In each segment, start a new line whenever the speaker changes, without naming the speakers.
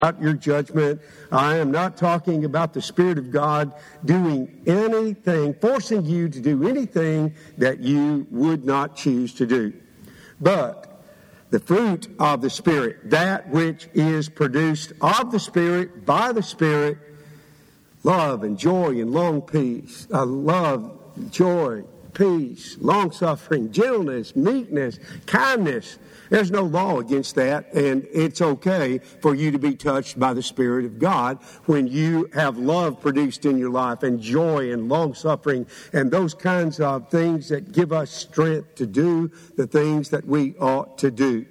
about your judgment. I am not talking about the Spirit of God doing anything, forcing you to do anything that you would not choose to do. But the fruit of the Spirit, that which is produced of the Spirit, by the Spirit, love and joy and long peace, love, joy, peace, long-suffering, gentleness, meekness, kindness. There's no law against that, and it's okay for you to be touched by the Spirit of God when you have love produced in your life, and joy and long-suffering, and those kinds of things that give us strength to do the things that we ought to do.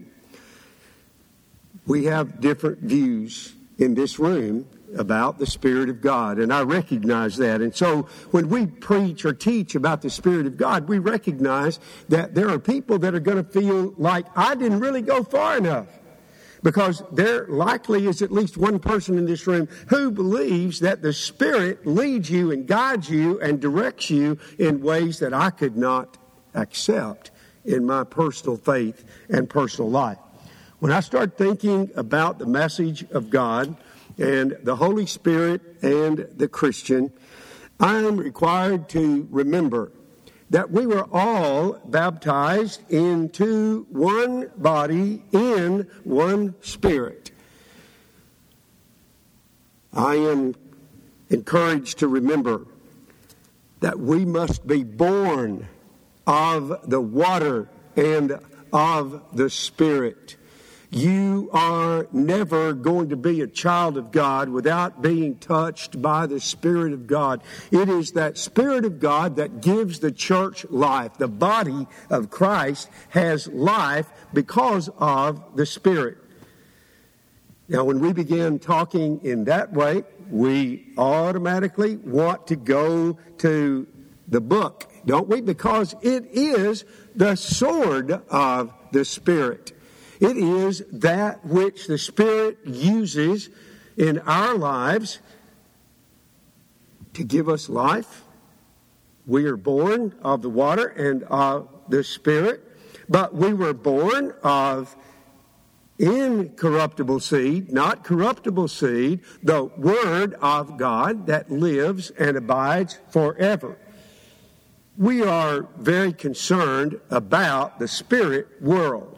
We have different views in this room about the Spirit of God, and I recognize that. And so when we preach or teach about the Spirit of God, we recognize that there are people that are going to feel like I didn't really go far enough, because there likely is at least one person in this room who believes that the Spirit leads you and guides you and directs you in ways that I could not accept in my personal faith and personal life. When I start thinking about the message of God and the Holy Spirit and the Christian, I am required to remember that we were all baptized into one body in one Spirit. I am encouraged to remember that we must be born of the water and of the Spirit. You are never going to be a child of God without being touched by the Spirit of God. It is that Spirit of God that gives the church life. The body of Christ has life because of the Spirit. Now, when we begin talking in that way, we automatically want to go to the book, don't we? Because it is the sword of the Spirit. It is that which the Spirit uses in our lives to give us life. We are born of the water and of the Spirit, but we were born of incorruptible seed, not corruptible seed, the Word of God that lives and abides forever. We are very concerned about the spirit world.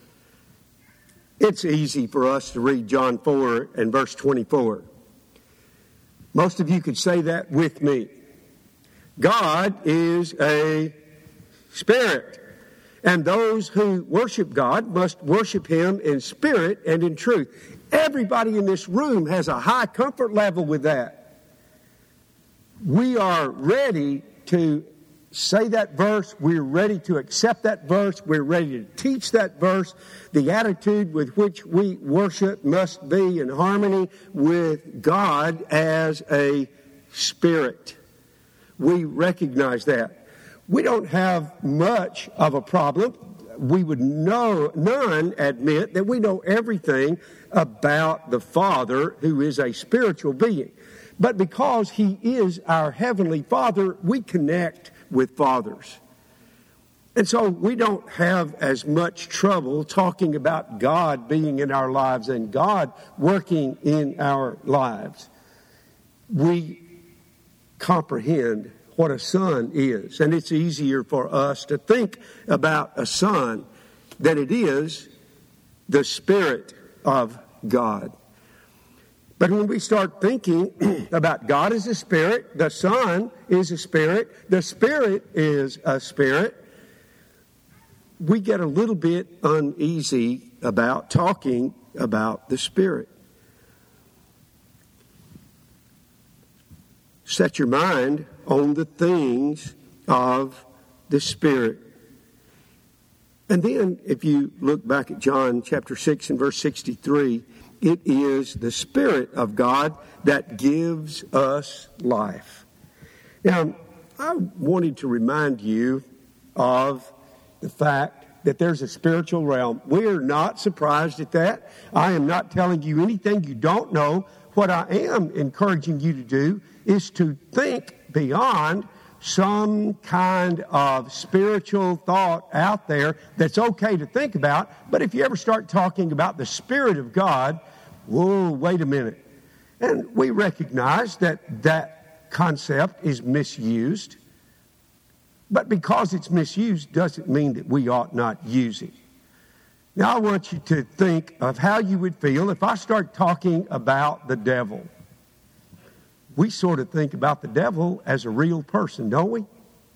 It's easy for us to read John 4 and verse 24. Most of you could say that with me. God is a spirit, and those who worship God must worship Him in spirit and in truth. Everybody in this room has a high comfort level with that. We are ready to say that verse. We're ready to accept that verse. We're ready to teach that verse. The attitude with which we worship must be in harmony with God as a spirit. We recognize that. We don't have much of a problem. We would none admit that we know everything about the Father, who is a spiritual being. But because He is our Heavenly Father, we connect with fathers. And so we don't have as much trouble talking about God being in our lives and God working in our lives. We comprehend what a son is, and it's easier for us to think about a son than it is the Spirit of God. But when we start thinking about God as a spirit, the Son is a spirit, the Spirit is a spirit, we get a little bit uneasy about talking about the Spirit. Set your mind on the things of the Spirit. And then, if you look back at John chapter 6 and verse 63, it is the Spirit of God that gives us life. Now, I wanted to remind you of the fact that there's a spiritual realm. We're not surprised at that. I am not telling you anything you don't know. What I am encouraging you to do is to think beyond some kind of spiritual thought out there that's okay to think about. But if you ever start talking about the Spirit of God, whoa, wait a minute. And we recognize that that concept is misused. But because it's misused doesn't mean that we ought not use it. Now I want you to think of how you would feel if I start talking about the devil. We sort of think about the devil as a real person, don't we?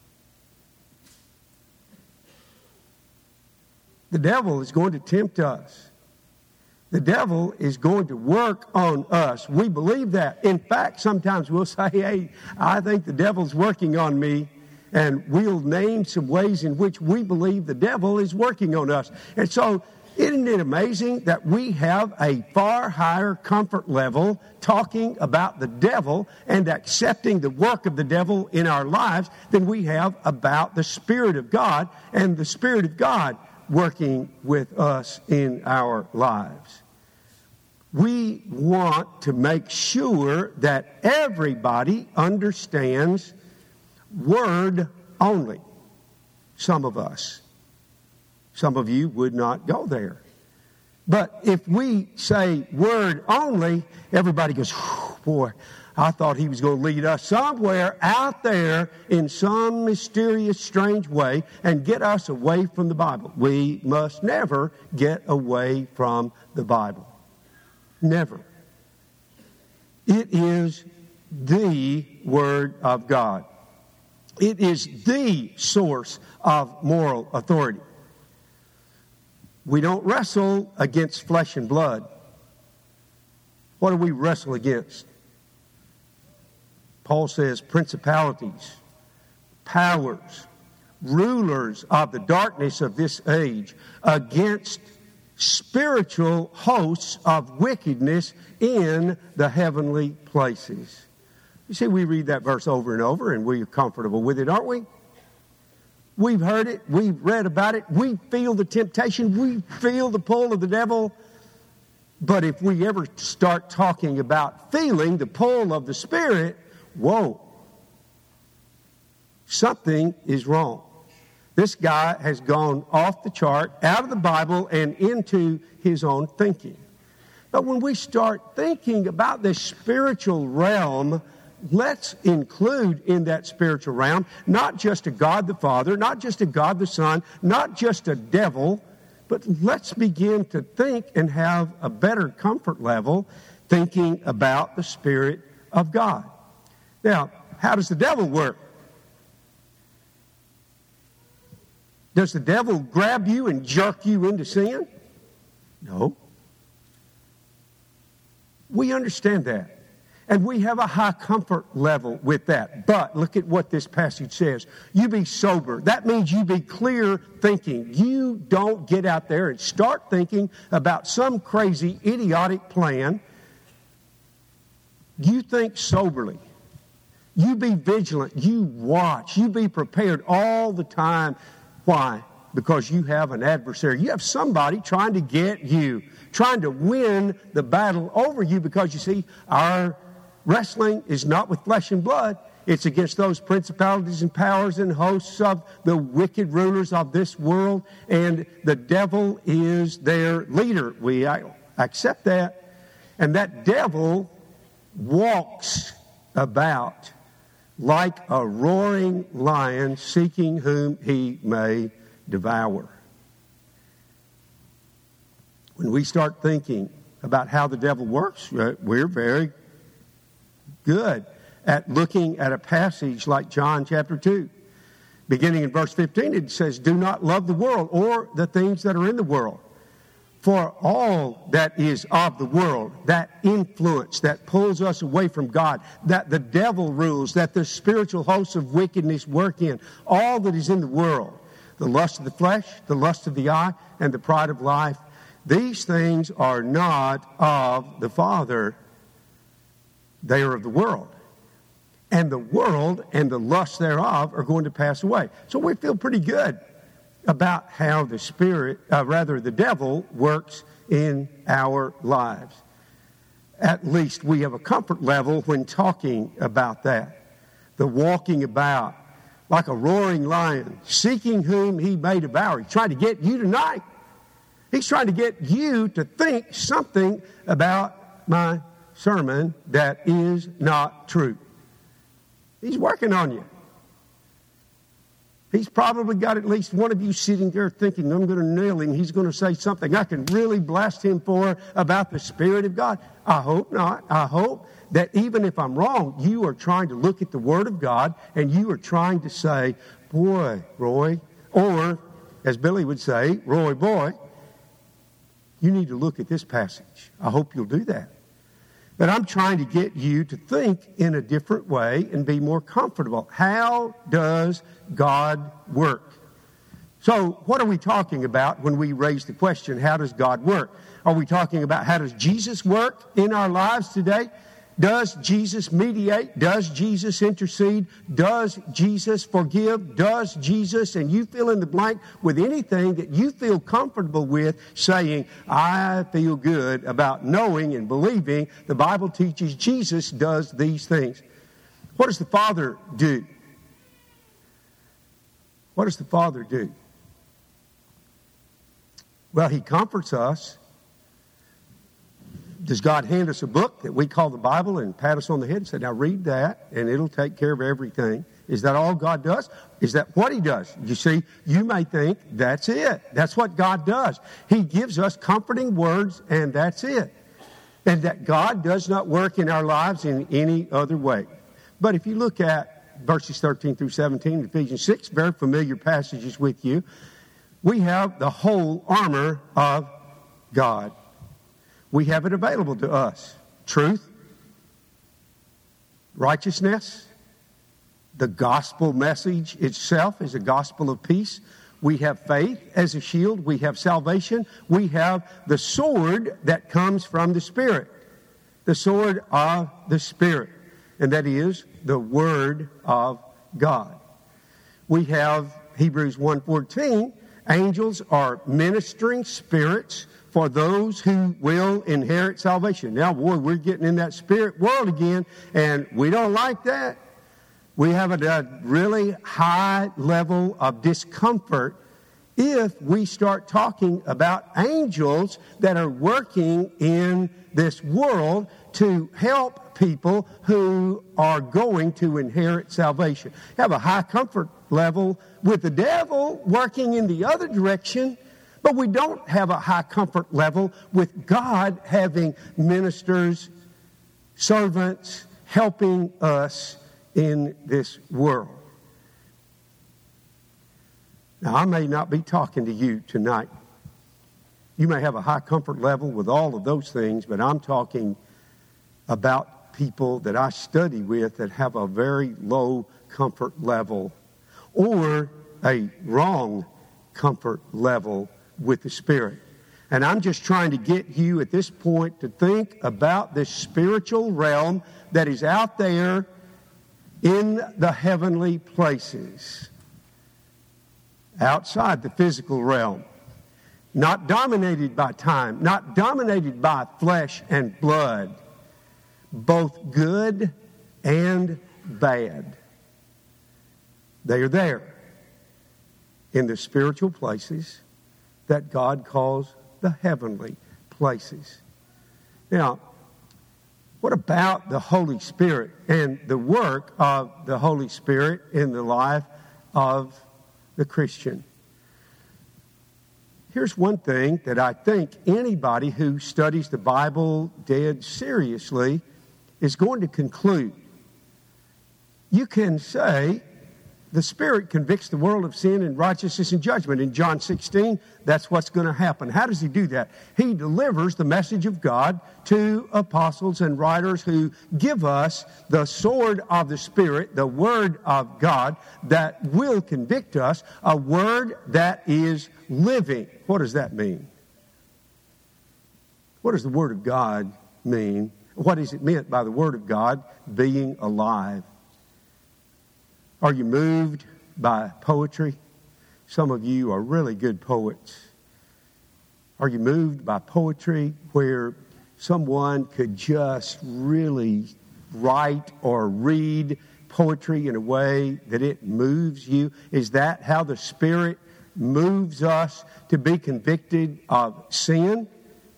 The devil is going to tempt us. The devil is going to work on us. We believe that. In fact, sometimes we'll say, hey, I think the devil's working on me. And we'll name some ways in which we believe the devil is working on us. And so, isn't it amazing that we have a far higher comfort level talking about the devil and accepting the work of the devil in our lives than we have about the Spirit of God and the Spirit of God working with us in our lives? We want to make sure that everybody understands word only. Some of us. Some of you would not go there. But if we say word only, everybody goes, boy, I thought he was going to lead us somewhere out there in some mysterious, strange way and get us away from the Bible. We must never get away from the Bible. Never. It is the Word of God. It is the source of moral authority. We don't wrestle against flesh and blood. What do we wrestle against? Paul says principalities, powers, rulers of the darkness of this age, against spiritual hosts of wickedness in the heavenly places. You see, we read that verse over and over, and we're comfortable with it, aren't we? We've heard it. We've read about it. We feel the temptation. We feel the pull of the devil. But if we ever start talking about feeling the pull of the Spirit, whoa, something is wrong. This guy has gone off the chart, out of the Bible, and into his own thinking. But when we start thinking about this spiritual realm, let's include in that spiritual realm not just a God the Father, not just a God the Son, not just a devil, but let's begin to think and have a better comfort level thinking about the Spirit of God. Now, how does the devil work? Does the devil grab you and jerk you into sin? No. We understand that. And we have a high comfort level with that. But look at what this passage says. You be sober. That means you be clear thinking. You don't get out there and start thinking about some crazy, idiotic plan. You think soberly. You be vigilant. You watch. You be prepared all the time. Why? Because you have an adversary. You have somebody trying to get you, trying to win the battle over you, because you see, our wrestling is not with flesh and blood. It's against those principalities and powers and hosts of the wicked rulers of this world. And the devil is their leader. We accept that. And that devil walks about like a roaring lion, seeking whom he may devour. When we start thinking about how the devil works, we're very good at looking at a passage like John chapter 2. Beginning in verse 15, it says, do not love the world or the things that are in the world. For all that is of the world, that influence that pulls us away from God, that the devil rules, that the spiritual hosts of wickedness work in, all that is in the world, the lust of the flesh, the lust of the eye, and the pride of life, these things are not of the Father. They are of the world. And the world and the lust thereof are going to pass away. So we feel pretty good about how the devil works in our lives. At least we have a comfort level when talking about that. The walking about like a roaring lion, seeking whom he may devour. He's trying to get you tonight. He's trying to get you to think something about my sermon that is not true. He's working on you. He's probably got at least one of you sitting there thinking, I'm going to nail him. He's going to say something I can really blast him for about the Spirit of God. I hope not. I hope that even if I'm wrong, you are trying to look at the Word of God and you are trying to say, boy, Roy, or as Billy would say, Roy, boy, you need to look at this passage. I hope you'll do that. But I'm trying to get you to think in a different way and be more comfortable. How does God work? So what are we talking about when we raise the question, how does God work? Are we talking about how does Jesus work in our lives today? Does Jesus mediate? Does Jesus intercede? Does Jesus forgive? Does Jesus, and you fill in the blank with anything that you feel comfortable with saying, I feel good about knowing and believing the Bible teaches Jesus does these things. What does the Father do? What does the Father do? Well, He comforts us. Does God hand us a book that we call the Bible and pat us on the head and say, now read that and it'll take care of everything? Is that all God does? Is that what He does? You see, you may think that's it. That's what God does. He gives us comforting words and that's it. And that God does not work in our lives in any other way. But if you look at verses 13 through 17, Ephesians 6, very familiar passages with you, we have the whole armor of God. We have it available to us. Truth, righteousness, the gospel message itself is a gospel of peace. We have faith as a shield. We have salvation. We have the sword that comes from the Spirit. The sword of the Spirit. And that is the Word of God. We have Hebrews 1:14. Angels are ministering spirits for those who will inherit salvation. Now, boy, we're getting in that spirit world again, and we don't like that. We have a really high level of discomfort if we start talking about angels that are working in this world to help people who are going to inherit salvation. Have a high comfort level with the devil working in the other direction, but we don't have a high comfort level with God having ministers, servants, helping us in this world. Now, I may not be talking to you tonight. You may have a high comfort level with all of those things, but I'm talking about people that I study with that have a very low comfort level or a wrong comfort level with the Spirit. And I'm just trying to get you at this point to think about this spiritual realm that is out there in the heavenly places, outside the physical realm, not dominated by time, not dominated by flesh and blood, both good and bad. They are there in the spiritual places that God calls the heavenly places. Now, what about the Holy Spirit and the work of the Holy Spirit in the life of the Christian? Here's one thing that I think anybody who studies the Bible dead seriously is going to conclude. You can say the Spirit convicts the world of sin and righteousness and judgment. In John 16, that's what's going to happen. How does He do that? He delivers the message of God to apostles and writers who give us the sword of the Spirit, the Word of God, that will convict us, a Word that is living. What does that mean? What does the Word of God mean? What is it meant by the Word of God being alive? Are you moved by poetry? Some of you are really good poets. Are you moved by poetry where someone could just really write or read poetry in a way that it moves you? Is that how the Spirit moves us to be convicted of sin.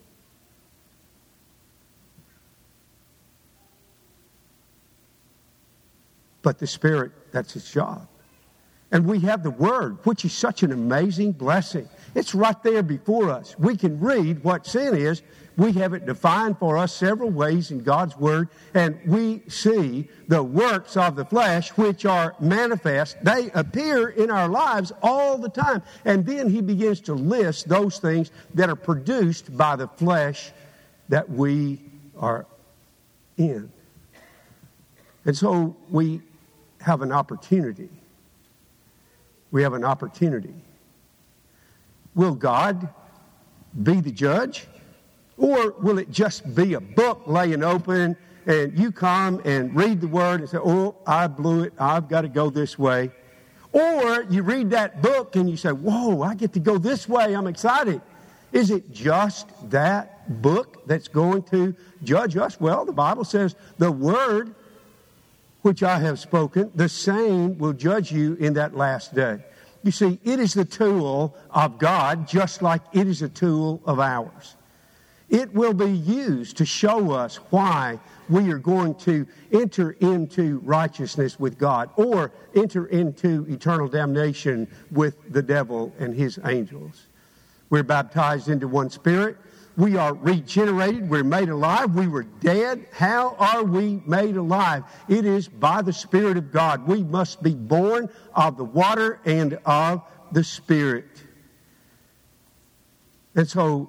But the Spirit, that's His job. And we have the Word, which is such an amazing blessing. It's right there before us. We can read what sin is. We have it defined for us several ways in God's Word. And we see the works of the flesh, which are manifest. They appear in our lives all the time. And then He begins to list those things that are produced by the flesh that we are in. And so we have an opportunity. We have an opportunity. Will God be the judge? Or will it just be a book laying open and you come and read the Word and say, oh, I blew it, I've got to go this way? Or you read that book and you say, whoa, I get to go this way, I'm excited. Is it just that book that's going to judge us? Well, the Bible says the Word which I have spoken, the same will judge you in that last day. You see, it is the tool of God just like it is a tool of ours. It will be used to show us why we are going to enter into righteousness with God or enter into eternal damnation with the devil and his angels. We're baptized into one Spirit. We are regenerated. We're made alive. We were dead. How are we made alive? It is by the Spirit of God. We must be born of the water and of the Spirit. And so,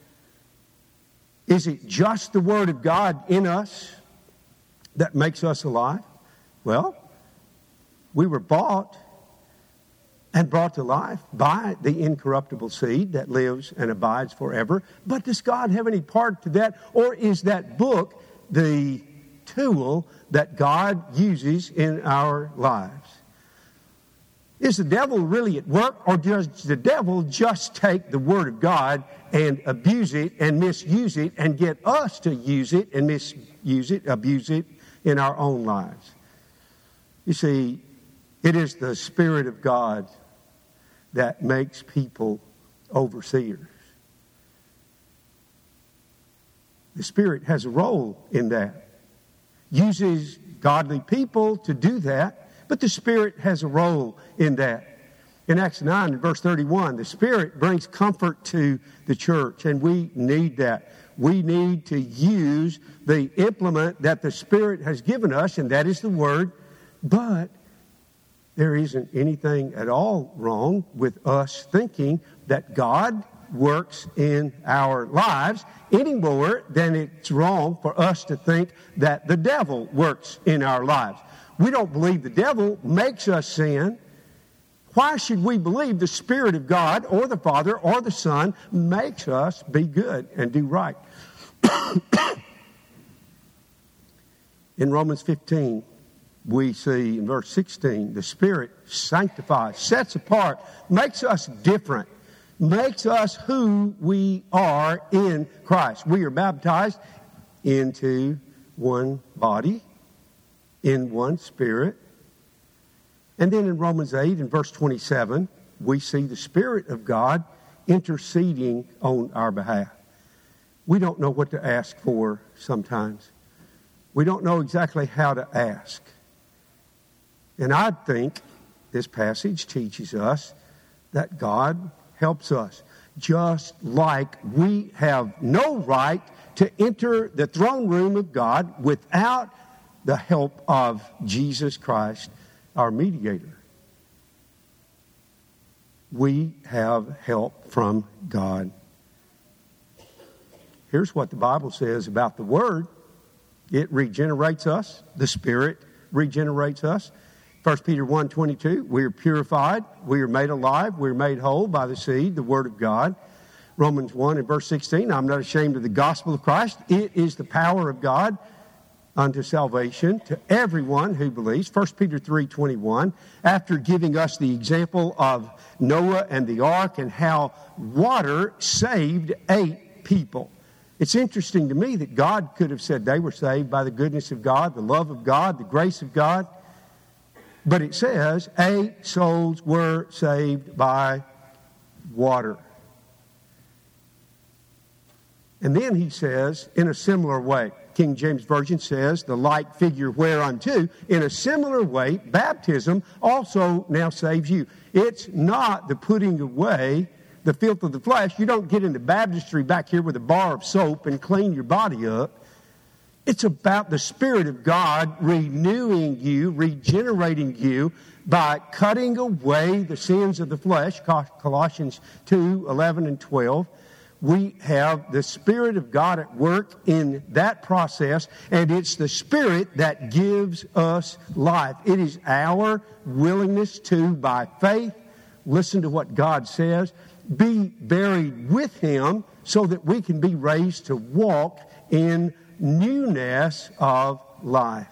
is it just the Word of God in us that makes us alive? Well, we were bought and brought to life by the incorruptible seed that lives and abides forever. But does God have any part to that? Or is that book the tool that God uses in our lives? Is the devil really at work, or does the devil just take the Word of God and abuse it and misuse it and get us to use it and misuse it, abuse it in our own lives? You see, it is the Spirit of God that makes people overseers. The Spirit has a role in that. Uses godly people to do that, but the Spirit has a role in that. In Acts 9 and verse 31, the Spirit brings comfort to the church, and we need that. We need to use the implement that the Spirit has given us, and that is the Word, but there isn't anything at all wrong with us thinking that God works in our lives any more than it's wrong for us to think that the devil works in our lives. We don't believe the devil makes us sin. Why should we believe the Spirit of God or the Father or the Son makes us be good and do right? In Romans 15, we see in verse 16, the Spirit sanctifies, sets apart, makes us different, makes us who we are in Christ. We are baptized into one body, in one Spirit. And then in Romans 8 and verse 27, we see the Spirit of God interceding on our behalf. We don't know what to ask for sometimes. We don't know exactly how to ask. And I think this passage teaches us that God helps us. Just like we have no right to enter the throne room of God without the help of Jesus Christ, our mediator. We have help from God. Here's what the Bible says about the Word. It regenerates us. The Spirit regenerates us. 1 Peter 1:22, we are purified, we are made alive, we are made whole by the seed, the Word of God. Romans 1 and verse 16, I'm not ashamed of the gospel of Christ. It is the power of God unto salvation to everyone who believes. 1 Peter 3:21, after giving us the example of Noah and the ark and how water saved 8 people. It's interesting to me that God could have said they were saved by the goodness of God, the love of God, the grace of God. But it says 8 souls were saved by water. And then he says, in a similar way, King James Version says, the like figure whereunto, in a similar way, baptism also now saves you. It's not the putting away the filth of the flesh. You don't get into baptistry back here with a bar of soap and clean your body up. It's about the Spirit of God renewing you, regenerating you by cutting away the sins of the flesh, Colossians 2, 11 and 12. We have the Spirit of God at work in that process, and it's the Spirit that gives us life. It is our willingness to, by faith, listen to what God says, be buried with Him so that we can be raised to walk in newness of life.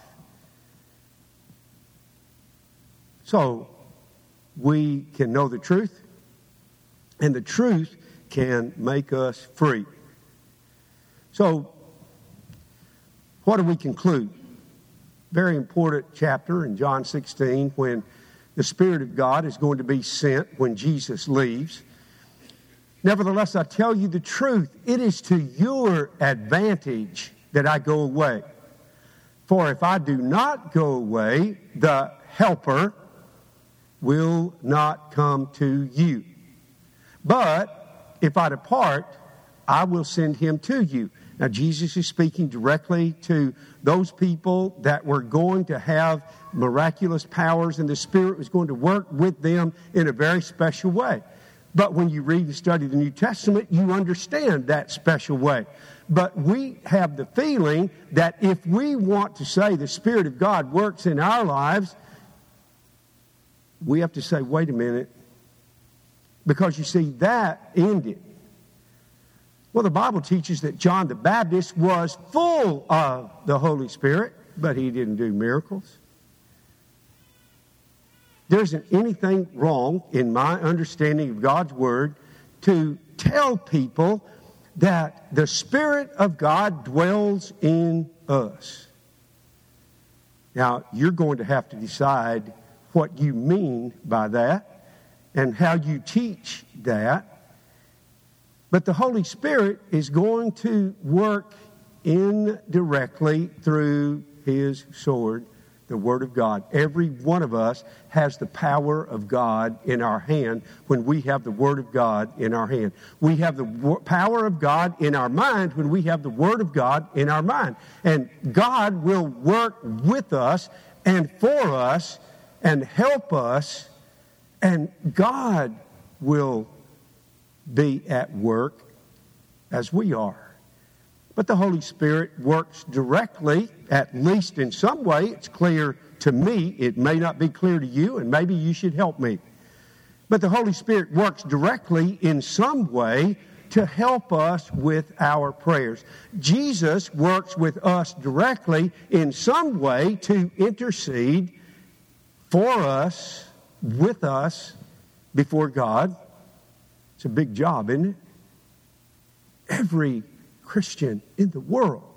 So, we can know the truth, and the truth can make us free. So, what do we conclude? Very important chapter in John 16 when the Spirit of God is going to be sent when Jesus leaves. Nevertheless, I tell you the truth, it is to your advantage that I go away. For if I do not go away, the Helper will not come to you. But if I depart, I will send him to you. Now, Jesus is speaking directly to those people that were going to have miraculous powers, and the Spirit was going to work with them in a very special way. But when you read and study the New Testament, you understand that special way. But we have the feeling that if we want to say the Spirit of God works in our lives, we have to say, wait a minute. Because you see, that ended. Well, the Bible teaches that John the Baptist was full of the Holy Spirit, but he didn't do miracles. There isn't anything wrong in my understanding of God's Word to tell people that the Spirit of God dwells in us. Now, you're going to have to decide what you mean by that and how you teach that. But the Holy Spirit is going to work indirectly through His sword, the Word of God. Every one of us has the power of God in our hand when we have the Word of God in our hand. We have the power of God in our mind when we have the Word of God in our mind. And God will work with us and for us and help us, and God will be at work as we are. But the Holy Spirit works directly, at least in some way. It's clear to me. It may not be clear to you, and maybe you should help me. But the Holy Spirit works directly in some way to help us with our prayers. Jesus works with us directly in some way to intercede for us, with us, before God. It's a big job, isn't it? Every Christian in the world,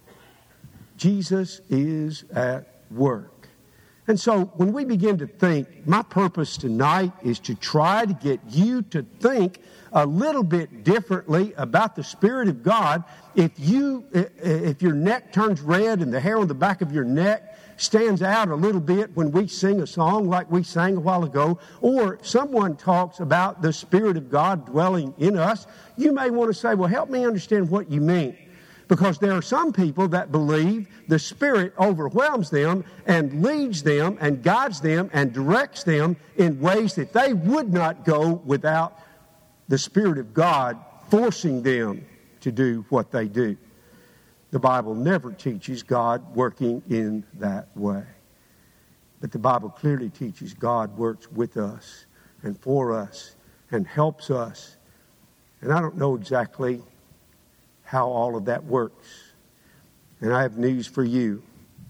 Jesus is at work. And so when we begin to think, my purpose tonight is to try to get you to think a little bit differently about the Spirit of God. If your neck turns red and the hair on the back of your neck stands out a little bit when we sing a song like we sang a while ago, or someone talks about the Spirit of God dwelling in us, you may want to say, well, help me understand what you mean. Because there are some people that believe the Spirit overwhelms them and leads them and guides them and directs them in ways that they would not go without the Spirit of God forcing them to do what they do. The Bible never teaches God working in that way. But the Bible clearly teaches God works with us and for us and helps us. And I don't know exactly how all of that works. And I have news for you.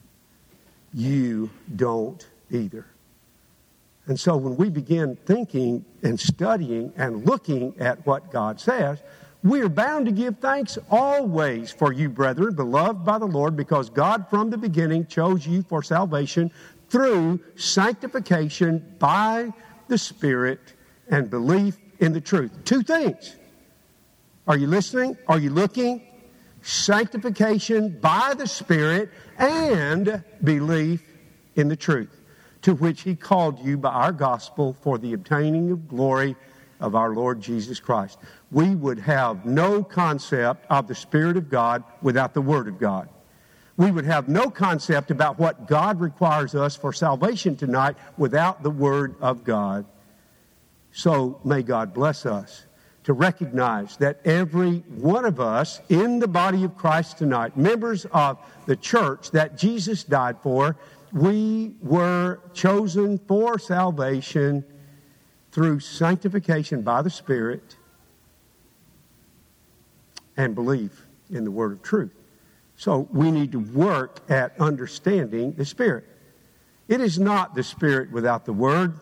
You don't either. And so when we begin thinking and studying and looking at what God says, we are bound to give thanks always for you, brethren, beloved by the Lord, because God from the beginning chose you for salvation through sanctification by the Spirit and belief in the truth. Two things. Are you listening? Are you looking? Sanctification by the Spirit and belief in the truth, to which He called you by our gospel for the obtaining of glory of our Lord Jesus Christ. We would have no concept of the Spirit of God without the Word of God. We would have no concept about what God requires us for salvation tonight without the Word of God. So may God bless us to recognize that every one of us in the body of Christ tonight, members of the church that Jesus died for, we were chosen for salvation through sanctification by the Spirit and belief in the word of truth. So we need to work at understanding the Spirit. It is not the Spirit without the Word.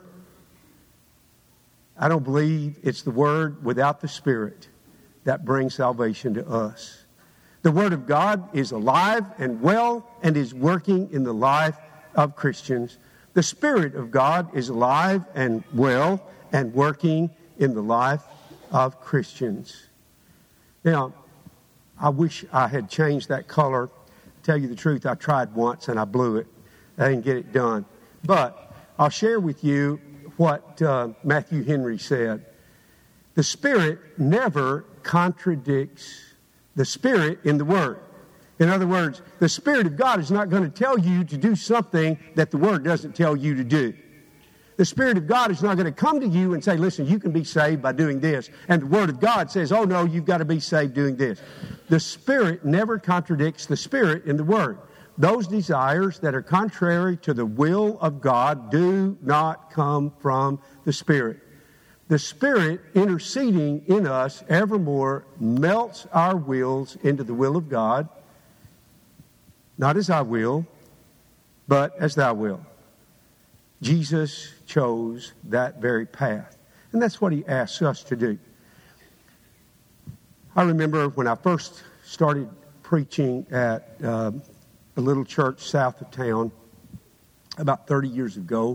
I don't believe it's the Word without the Spirit that brings salvation to us. The Word of God is alive and well and is working in the life of Christians. The Spirit of God is alive and well and working in the life of Christians. Now, I wish I had changed that color. To tell you the truth, I tried once and I blew it. I didn't get it done. But I'll share with you what Matthew Henry said. The Spirit never contradicts the Spirit in the Word. In other words, the Spirit of God is not going to tell you to do something that the Word doesn't tell you to do. The Spirit of God is not going to come to you and say, listen, you can be saved by doing this. And the Word of God says, oh no, you've got to be saved doing this. The Spirit never contradicts the Spirit in the Word. Those desires that are contrary to the will of God do not come from the Spirit. The Spirit interceding in us evermore melts our wills into the will of God, not as I will, but as Thou will. Jesus chose that very path, and that's what He asks us to do. I remember when I first started preaching at a little church south of town about 30 years ago,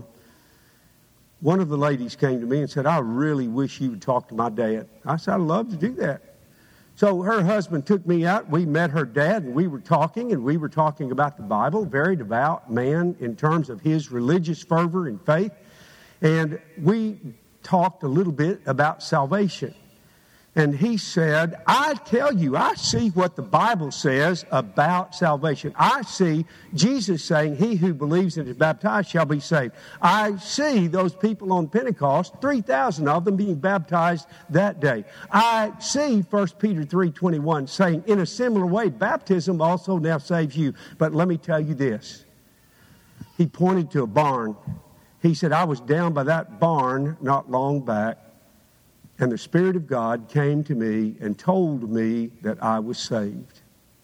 one of the ladies came to me and said, I really wish you would talk to my dad. I said, I'd love to do that. So her husband took me out. We met her dad, and we were talking about the Bible, very devout man in terms of his religious fervor and faith. And we talked a little bit about salvation. And he said, I tell you, I see what the Bible says about salvation. I see Jesus saying, he who believes and is baptized shall be saved. I see those people on Pentecost, 3,000 of them being baptized that day. I see 1 Peter 3:21 saying, in a similar way, baptism also now saves you. But let me tell you this. He pointed to a barn. He said, I was down by that barn not long back, and the Spirit of God came to me and told me that I was saved.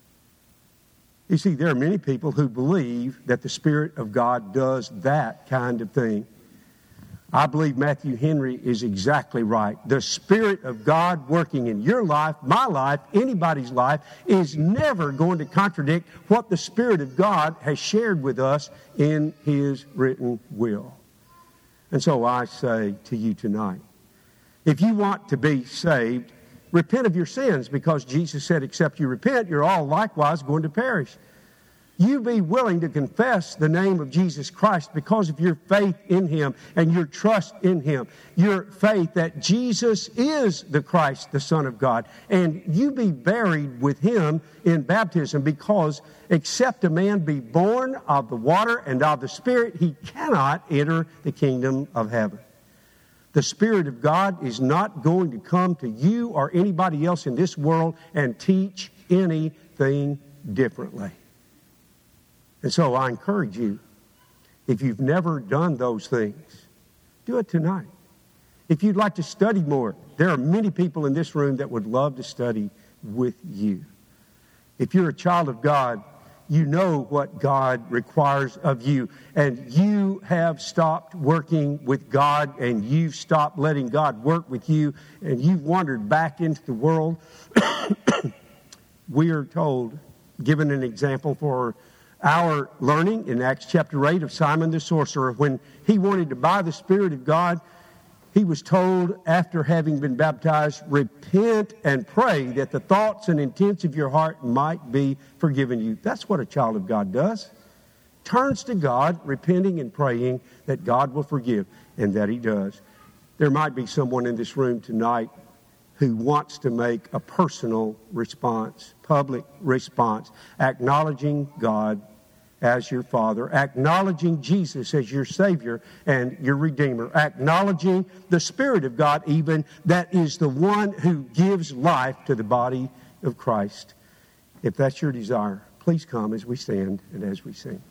You see, there are many people who believe that the Spirit of God does that kind of thing. I believe Matthew Henry is exactly right. The Spirit of God working in your life, my life, anybody's life, is never going to contradict what the Spirit of God has shared with us in His written will. And so I say to you tonight, if you want to be saved, repent of your sins, because Jesus said, except you repent, you're all likewise going to perish. You be willing to confess the name of Jesus Christ because of your faith in Him and your trust in Him. Your faith that Jesus is the Christ, the Son of God. And you be buried with Him in baptism, because except a man be born of the water and of the Spirit, he cannot enter the kingdom of heaven. The Spirit of God is not going to come to you or anybody else in this world and teach anything differently. And so I encourage you, if you've never done those things, do it tonight. If you'd like to study more, there are many people in this room that would love to study with you. If you're a child of God, you know what God requires of you, and you have stopped working with God, and you've stopped letting God work with you, and you've wandered back into the world. We are told, given an example for our learning in Acts chapter 8 of Simon the sorcerer, when he wanted to buy the Spirit of God, he was told after having been baptized, repent and pray that the thoughts and intents of your heart might be forgiven you. That's what a child of God does. Turns to God, repenting and praying that God will forgive, and that he does. There might be someone in this room tonight who wants to make a personal response, public response, acknowledging God as your Father, acknowledging Jesus as your Savior and your Redeemer, acknowledging the Spirit of God even, that is the one who gives life to the body of Christ. If that's your desire, please come as we stand and as we sing.